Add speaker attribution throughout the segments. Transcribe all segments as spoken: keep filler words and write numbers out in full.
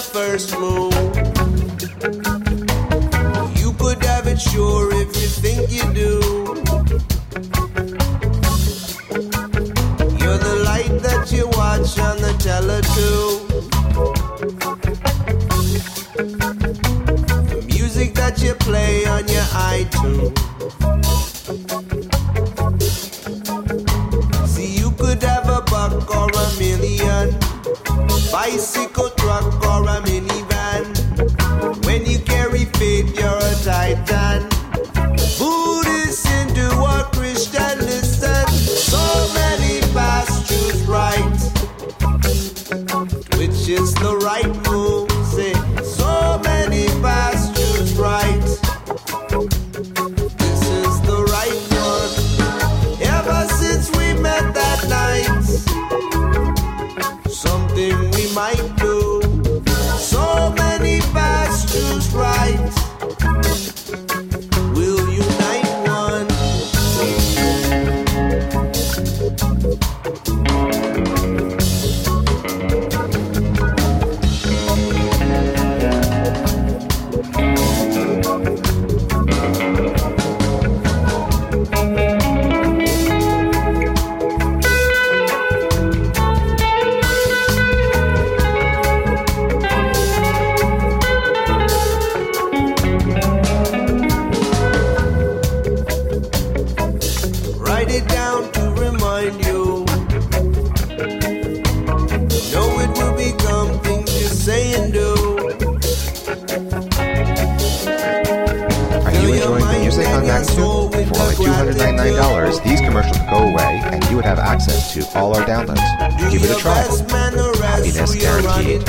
Speaker 1: first move. You could have it sure if you think you do. You're the light that you watch on the teletube. The music that you play on your iTunes. See, you could have a buck or a million, bicycle, truck, or a minivan. When you carry faith, you're a titan. Buddhist, Hindu, or Christian, listen. So many paths, choose right. Which is the right move? Say, so many paths, choose right. This is the right one. Ever since we met that night, something we might do. So many paths, choose right. We'll unite one. Write it down to remind you. Know it will become things you say and do.
Speaker 2: Are you enjoying the music on Magazine? For only two hundred ninety-nine dollars, these commercials would go away and you would have access to all our downloads. Give it a try. Happiness guaranteed.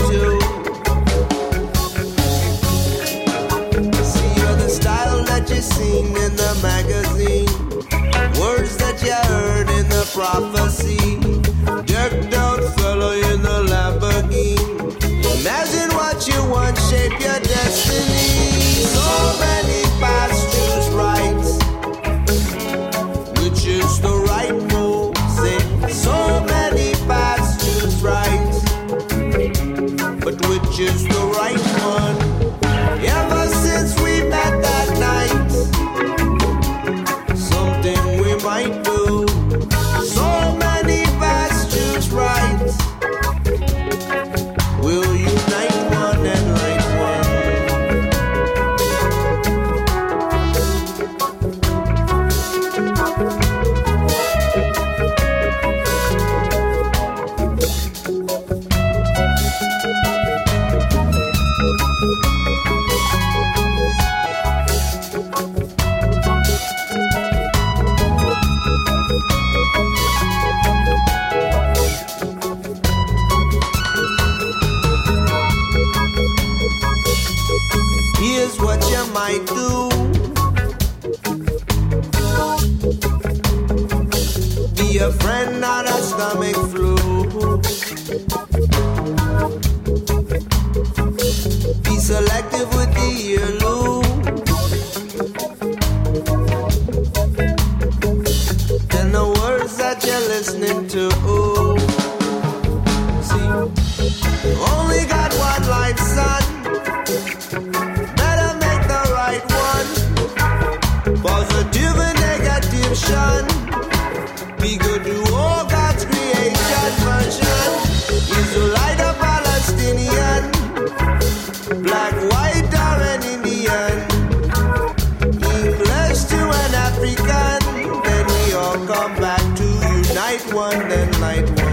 Speaker 1: See, you're the style that you seen in the magazine. Words that you heard in the prophecy. Decked out fellow in the Lamborghini. Imagine what you want, shape your destiny. So many paths, choose right. Which is the right move? Say, so many paths, choose right. But which is the right one? Ever since we met that night, something we might do. So many paths, choose right. We'll unite one and light one. Here's what you might do. Be a friend, not a stomach flu. Be selective with the earlobe. And the words that you're listening to. See, only got one life, son. Better make the right one. Positive and negative shun. Be good to all God's creation version. Israelite or Palestinian, black, white or an Indian, English to an African. Then we all come back to unite one, then light one.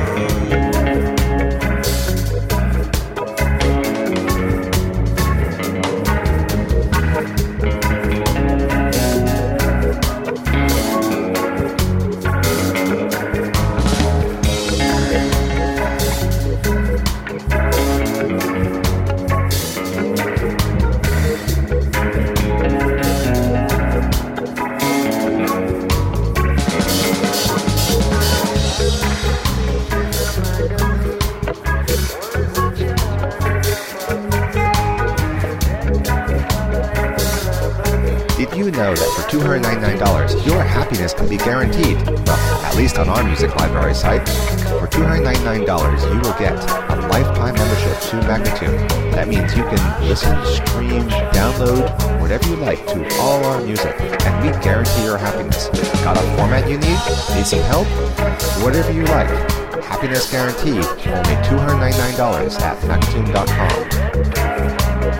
Speaker 2: Did you know that for two hundred ninety-nine dollars, your happiness can be guaranteed? Well, at least on our music library site. For two hundred ninety-nine dollars, you will get a lifetime membership to Magnatune. That means you can listen, stream, download, whatever you like to all our music, and we guarantee your happiness. Got a format you need? Need some help? Whatever you like. Happiness guaranteed for only two hundred ninety-nine dollars at Magnatune dot com.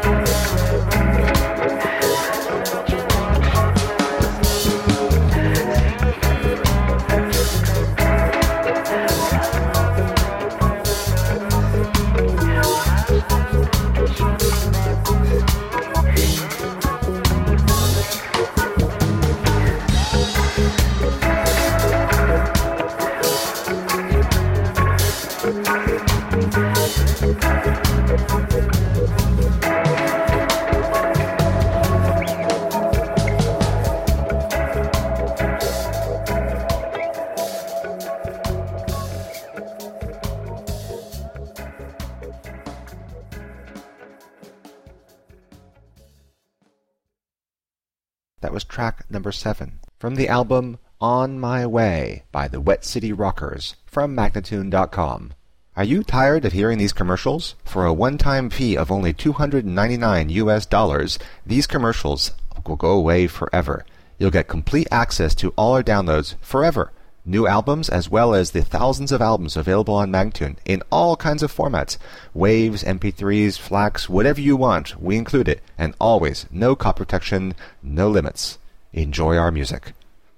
Speaker 2: That was track number seven from the album On My Way by the Wet City Rockers from Magnatune dot com. Are you tired of hearing these commercials? For a one-time fee of only two hundred ninety-nine U S dollars, these commercials will go away forever. You'll get complete access to all our downloads forever. New albums as well as the thousands of albums available on Magnatune in all kinds of formats. Waves, M P threes, FLACs, whatever you want, we include it. And always, no copy protection, no limits. Enjoy our music.